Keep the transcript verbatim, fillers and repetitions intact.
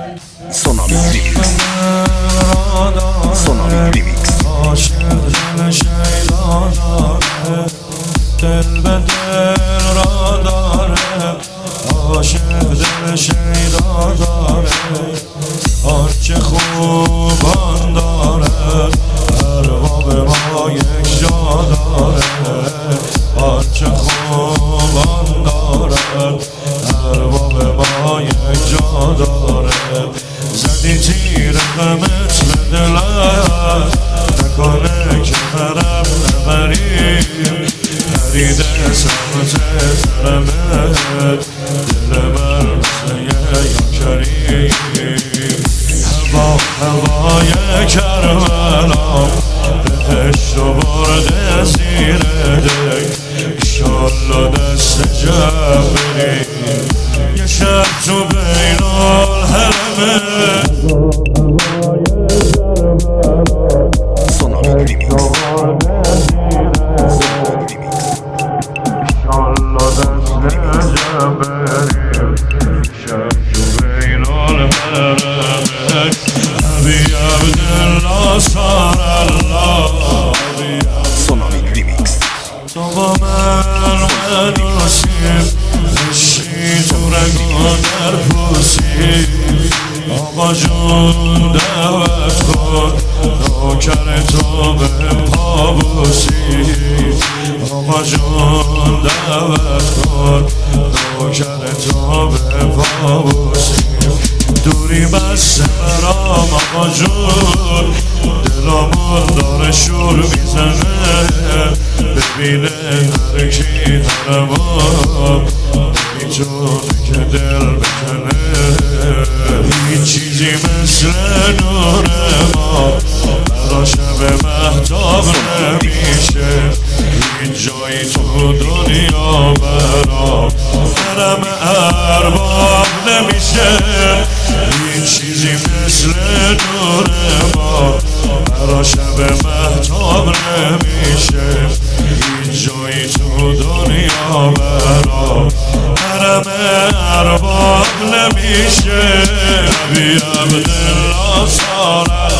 Sonamik Remix. Sonamik Remix. دل به دل را داره، عاشق دل شیدا داره، آنچه خوبان داره، ارباب ما یک جا داره، آنچه خوبان داره، ارباب ما یک جا داره. زدی تیر غمت به دلت، نکنه که برم نبریم، پریده سمت طرمت، دل من مثل یا کریم. هوا هوای کربلا، بهشت و برده زیر دی، ایشالله دست جمع بریم، یه شب تو بین الحرمه. Sonamik Remix. Sonamik Remix. تو با من منوسیم، عشقی تو رگو در پوسی، آقا جون دعوت کن، نوکر تو به پا بوسی، آقا جون دعوت کن، نوکر تو به پا بوسی. دوری بسته برام آقا جون، دلمون داره شور میزنه، ببینه هرکی حرمم، نمیتونه که دل بکنه. هیچ چیزی مثل نور ما برا شب مهتاب نمیشه، هیچ جایی تو دنیا برا حرم ارباب نمیشه. هیچ چیزی مثل نور ما برا شب مهتاب نمیشه، هیچ جایی تو دنیا برا حرم ارباب نمیشه. نبی عبدالله صلی